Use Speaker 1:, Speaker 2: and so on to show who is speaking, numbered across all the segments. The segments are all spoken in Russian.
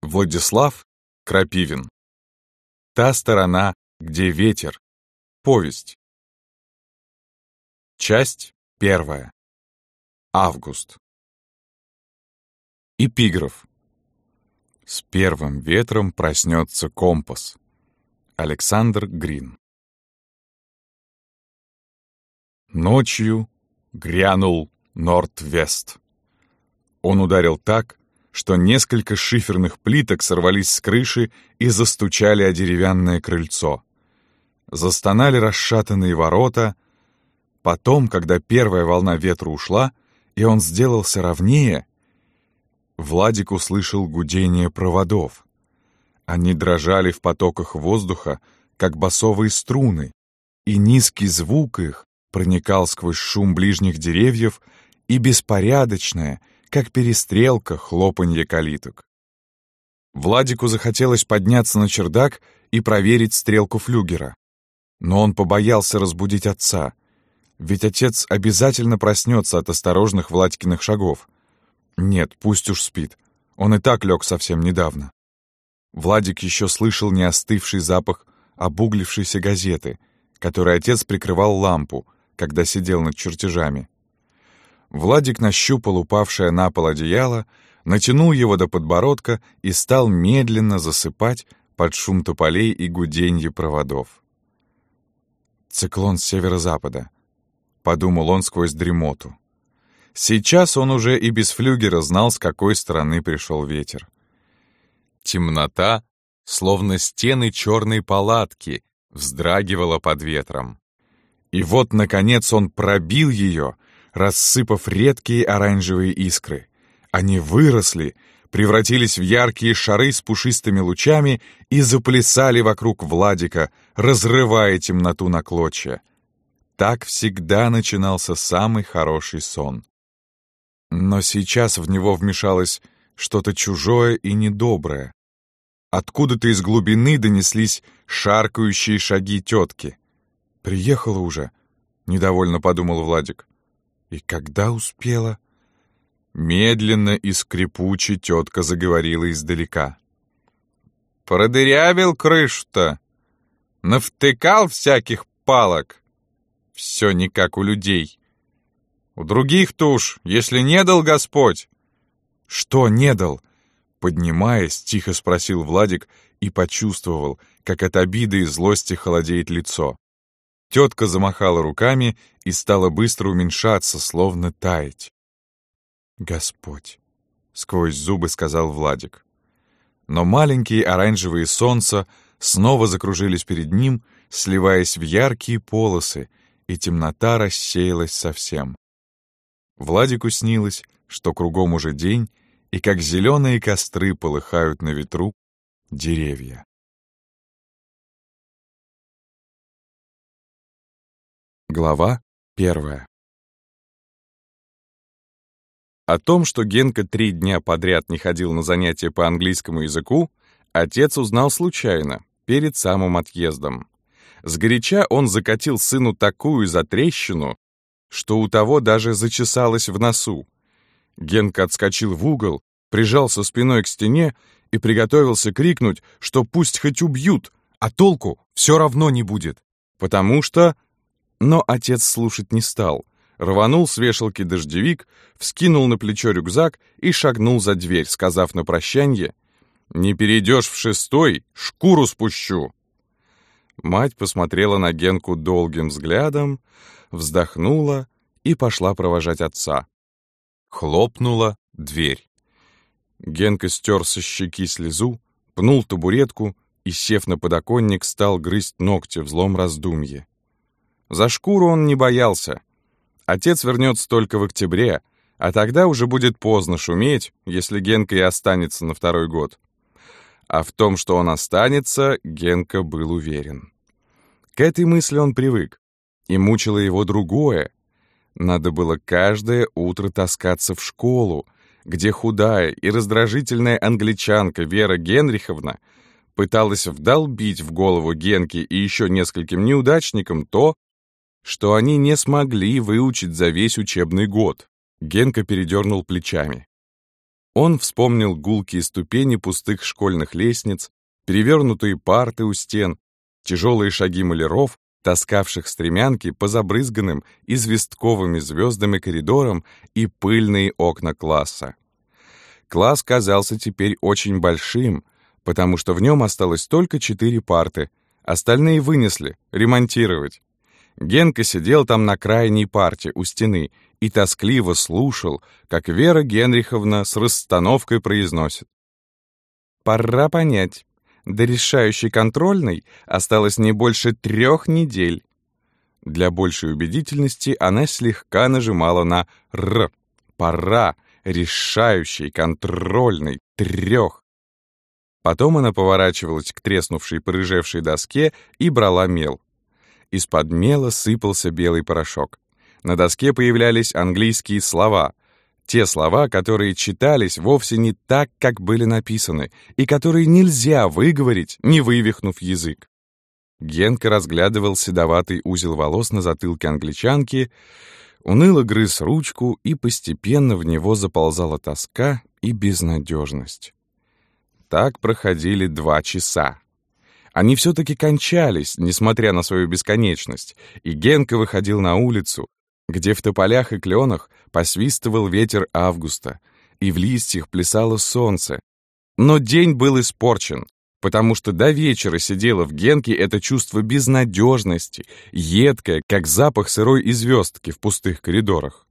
Speaker 1: Владислав Крапивин. Та сторона, где ветер. Повесть. Часть 1. Август. Эпиграф. С первым ветром проснется компас. Александр Грин. Ночью грянул Норд-Вест. Он ударил так, что несколько шиферных плиток сорвались с крыши и застучали о деревянное крыльцо. Застонали расшатанные ворота. Потом, когда первая волна ветра ушла, и он сделался ровнее, Владик услышал гудение проводов. Они дрожали в потоках воздуха, как басовые струны, и низкий звук их проникал сквозь шум ближних деревьев и беспорядочное, как перестрелка, хлопанье калиток. Владику захотелось подняться на чердак и проверить стрелку флюгера. Но он побоялся разбудить отца, ведь отец обязательно проснется от осторожных Владькиных шагов. Нет, пусть уж спит, он и так лег совсем недавно. Владик еще слышал неостывший запах обуглившейся газеты, которой отец прикрывал лампу, когда сидел над чертежами. Владик нащупал упавшее на пол одеяло, натянул его до подбородка и стал медленно засыпать под шум тополей и гуденье проводов. «Циклон с северо-запада», — подумал он сквозь дремоту. Сейчас он уже и без флюгера знал, с какой стороны пришел ветер. Темнота, словно стены черной палатки, вздрагивала под ветром. И вот, наконец, он пробил ее, рассыпав редкие оранжевые искры. Они выросли, превратились в яркие шары с пушистыми лучами и заплясали вокруг Владика, разрывая темноту на клочья. Так всегда начинался самый хороший сон. Но сейчас в него вмешалось что-то чужое и недоброе. Откуда-то из глубины донеслись шаркающие шаги тетки. «Приехала уже», — недовольно подумал Владик. «И когда успела?» Медленно и скрипуче тетка заговорила издалека. «Продырявил крышу-то, навтыкал всяких палок. Все не как у людей. У других-то уж, если не дал Господь». «Что не дал?» Поднимаясь, тихо спросил Владик и почувствовал, как от обиды и злости холодеет лицо. Тетка замахала руками и стала быстро уменьшаться, словно таять. «Господь!» — сквозь зубы сказал Владик. Но маленькие оранжевые солнца снова закружились перед ним, сливаясь в яркие полосы, и темнота рассеялась совсем. Владику снилось, что кругом уже день, и как зеленые костры полыхают на ветру деревья. Глава 1. О том, что Генка 3 дня подряд не ходил на занятия по английскому языку, отец узнал случайно, перед самым отъездом. Сгоряча он закатил сыну такую затрещину, что у того даже зачесалось в носу. Генка отскочил в угол, прижался спиной к стене и приготовился крикнуть, что пусть хоть убьют, а толку все равно не будет, потому что... Но отец слушать не стал, рванул с вешалки дождевик, вскинул на плечо рюкзак и шагнул за дверь, сказав на прощанье: «Не перейдешь в 6-й, шкуру спущу». Мать посмотрела на Генку долгим взглядом, вздохнула и пошла провожать отца. Хлопнула дверь. Генка стер со щеки слезу, пнул табуретку и, сев на подоконник, стал грызть ногти в злом раздумье. За шкуру он не боялся. Отец вернется только в октябре, а тогда уже будет поздно шуметь, если Генка и останется на 2-й год. А в том, что он останется, Генка был уверен. К этой мысли он привык, и мучило его другое. Надо было каждое утро таскаться в школу, где худая и раздражительная англичанка Вера Генриховна пыталась вдолбить в голову Генке и еще нескольким неудачникам то, что они не смогли выучить за весь учебный год. Генка передернул плечами. Он вспомнил гулкие ступени пустых школьных лестниц, перевернутые парты у стен, тяжелые шаги маляров, таскавших стремянки по забрызганным известковыми звездами коридорам, и пыльные окна класса. Класс казался теперь очень большим, потому что в нем осталось только 4 парты, остальные вынесли, ремонтировать. Генка сидел там на крайней парте у стены и тоскливо слушал, как Вера Генриховна с расстановкой произносит: «Пора понять, до решающей контрольной осталось не больше 3 недель». Для большей убедительности она слегка нажимала на «р». «Пора решающей контрольной 3». Потом она поворачивалась к треснувшей порыжевшей доске и брала мел. Из-под мела сыпался белый порошок. На доске появлялись английские слова. Те слова, которые читались вовсе не так, как были написаны, и которые нельзя выговорить, не вывихнув язык. Генка разглядывал седоватый узел волос на затылке англичанки, уныло грыз ручку, и постепенно в него заползала тоска и безнадежность. Так проходили 2 часа. Они все-таки кончались, несмотря на свою бесконечность, и Генка выходил на улицу, где в тополях и кленах посвистывал ветер августа, и в листьях плясало солнце. Но день был испорчен, потому что до вечера сидело в Генке это чувство безнадежности, едкое, как запах сырой известки в пустых коридорах.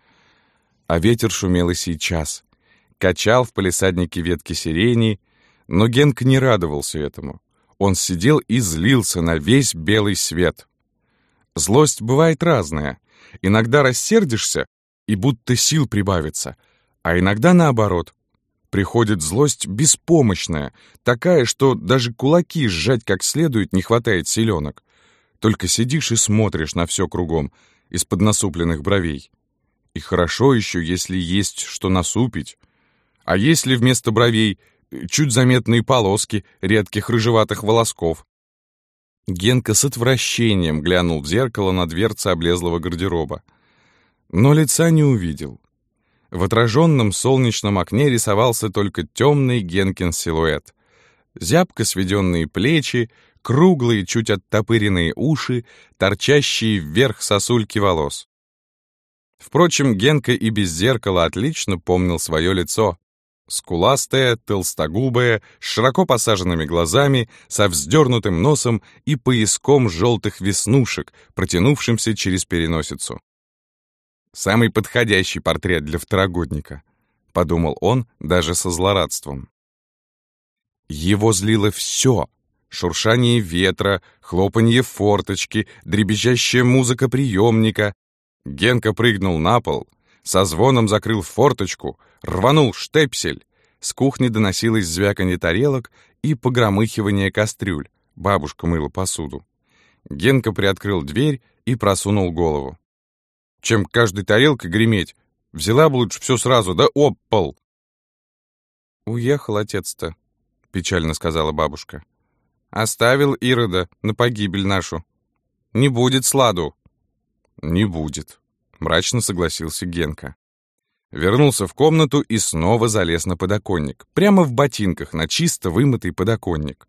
Speaker 1: А ветер шумел и сейчас, качал в палисаднике ветки сирени, но Генка не радовался этому. Он сидел и злился на весь белый свет. Злость бывает разная. Иногда рассердишься, и будто сил прибавится, а иногда наоборот. Приходит злость беспомощная, такая, что даже кулаки сжать как следует не хватает силенок. Только сидишь и смотришь на все кругом, из-под насупленных бровей. И хорошо еще, если есть что насупить. А если вместо бровей чуть заметные полоски редких рыжеватых волосков? Генка с отвращением глянул в зеркало на дверцы облезлого гардероба. Но лица не увидел. В отраженном солнечном окне рисовался только темный Генкин силуэт. Зябко сведенные плечи, круглые, чуть оттопыренные уши, торчащие вверх сосульки волос. Впрочем, Генка и без зеркала отлично помнил свое лицо. Скуластая, толстогубая, с широко посаженными глазами, со вздернутым носом и пояском желтых веснушек, протянувшимся через переносицу. «Самый подходящий портрет для второгодника», — подумал он даже со злорадством. Его злило все: шуршание ветра, хлопанье форточки, дребезжащая музыка приемника. Генка прыгнул на пол, со звоном закрыл форточку, рванул штепсель. С кухни доносилось звяканье тарелок и погромыхивание кастрюль. Бабушка мыла посуду. Генка приоткрыл дверь и просунул голову. Чем каждой тарелкой греметь? Взяла бы лучше все сразу, да об пол. «Уехал отец-то», — печально сказала бабушка. «Оставил Ирода на погибель нашу. Не будет сладу». «Не будет», — мрачно согласился Генка. Вернулся в комнату и снова залез на подоконник. Прямо в ботинках, на чисто вымытый подоконник.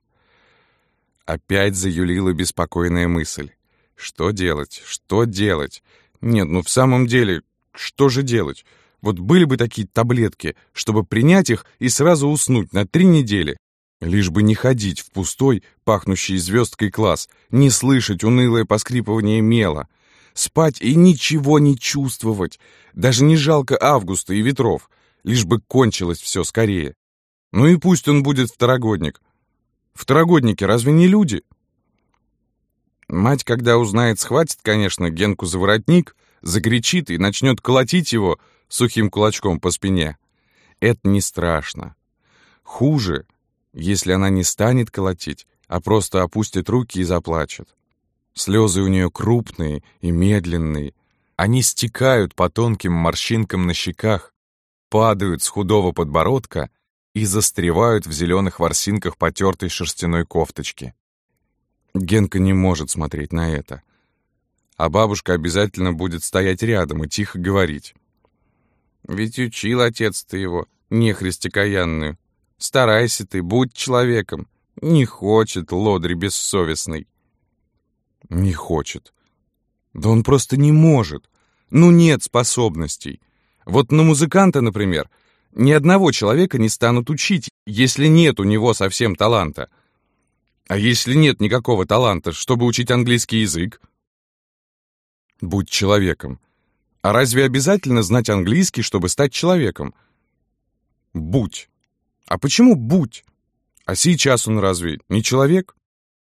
Speaker 1: Опять заюлила беспокойная мысль. Что делать? Что делать? Нет, ну в самом деле, что же делать? Вот были бы такие таблетки, чтобы принять их и сразу уснуть на 3 недели. Лишь бы не ходить в пустой, пахнущий звездкой класс, не слышать унылое поскрипывание мела. Спать и ничего не чувствовать. Даже не жалко августа и ветров. Лишь бы кончилось все скорее. Ну и пусть он будет второгодник. Второгодники разве не люди? Мать, когда узнает, схватит, конечно, Генку за воротник, закричит и начнет колотить его сухим кулачком по спине. Это не страшно. Хуже, если она не станет колотить, а просто опустит руки и заплачет. Слезы у нее крупные и медленные. Они стекают по тонким морщинкам на щеках, падают с худого подбородка и застревают в зеленых ворсинках потертой шерстяной кофточки. Генка не может смотреть на это. А бабушка обязательно будет стоять рядом и тихо говорить. «Ведь учил отец-то его.
Speaker 2: нехристь окаянную. Старайся ты, будь человеком. Не хочет, лодырь бессовестный.
Speaker 1: Не хочет. Да он просто не может. Ну, нет способностей. Вот на музыканта, например, ни одного человека не станут учить, если нет у него совсем таланта. А если нет никакого таланта, чтобы учить английский язык? Будь человеком. А разве обязательно знать английский, чтобы стать человеком? Будь. А почему будь? А сейчас он разве не человек?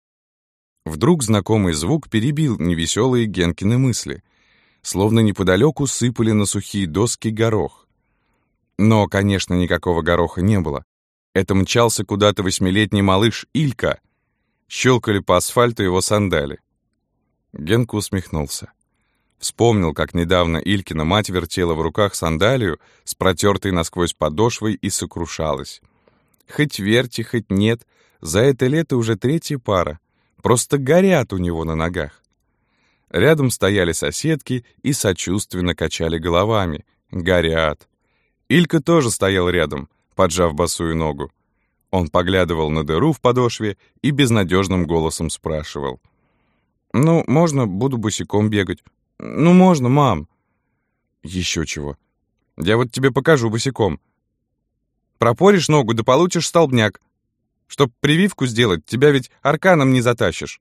Speaker 1: Вдруг знакомый звук перебил невеселые Генкины мысли, словно неподалеку сыпали на сухие доски горох. Но, конечно, никакого гороха не было. Это мчался куда-то 8-летний малыш Илька. Щелкали по асфальту его сандали. Генка усмехнулся. Вспомнил, как недавно Илькина мать вертела в руках сандалию с протертой насквозь подошвой и сокрушалась. Хоть верьте, хоть нет, за это лето уже 3-я пара. Просто горят у него на ногах. Рядом стояли соседки и сочувственно качали головами. Горят. Илька тоже стоял рядом, поджав босую ногу. Он поглядывал на дыру в подошве и безнадежным голосом спрашивал. «Ну, можно, буду босиком бегать?» «Ну, можно, мам». «Еще чего. Я вот тебе покажу босиком. Пропоришь ногу, да получишь столбняк. Чтоб прививку сделать, тебя ведь арканом не затащишь».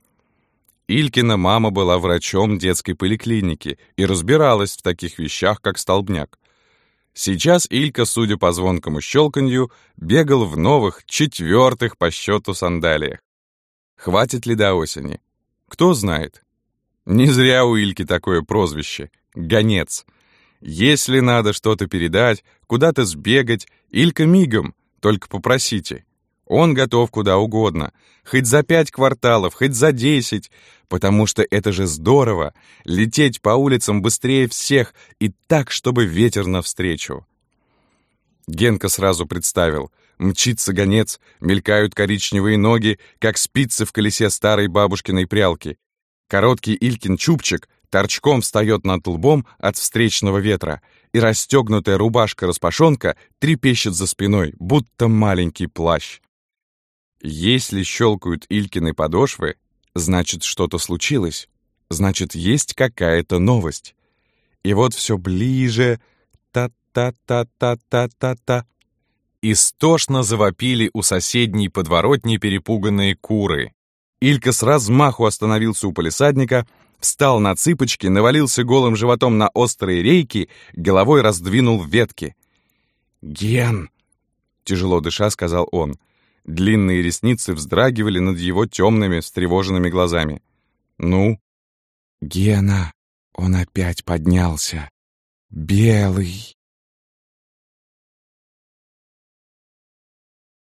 Speaker 1: Илькина мама была врачом детской поликлиники и разбиралась в таких вещах, как столбняк. Сейчас Илька, судя по звонкому щелканью, бегал в новых, 4-х по счету сандалиях. Хватит ли до осени? Кто знает. Не зря у Ильки такое прозвище — гонец. Если надо что-то передать, куда-то сбегать, Илька мигом, только попросите. Он готов куда угодно, хоть за 5 кварталов, хоть за 10, потому что это же здорово — лететь по улицам быстрее всех и так, чтобы ветер навстречу. Генка сразу представил. Мчится гонец, мелькают коричневые ноги, как спицы в колесе старой бабушкиной прялки. Короткий Илькин чубчик торчком встает над лбом от встречного ветра, и расстегнутая рубашка-распашонка трепещет за спиной, будто маленький плащ. Если щелкают Илькины подошвы, значит, что-то случилось, значит, есть какая-то новость. И вот все ближе, та-та-та-та-та-та. Истошно завопили у соседней подворотни перепуганные куры. Илька с размаху остановился у палисадника, встал на цыпочки, навалился голым животом на острые рейки, головой раздвинул ветки. «Ген!» — тяжело дыша сказал он. Длинные ресницы вздрагивали над его темными, встревоженными глазами. «Ну?» «Гена! Он опять поднялся! Белый!»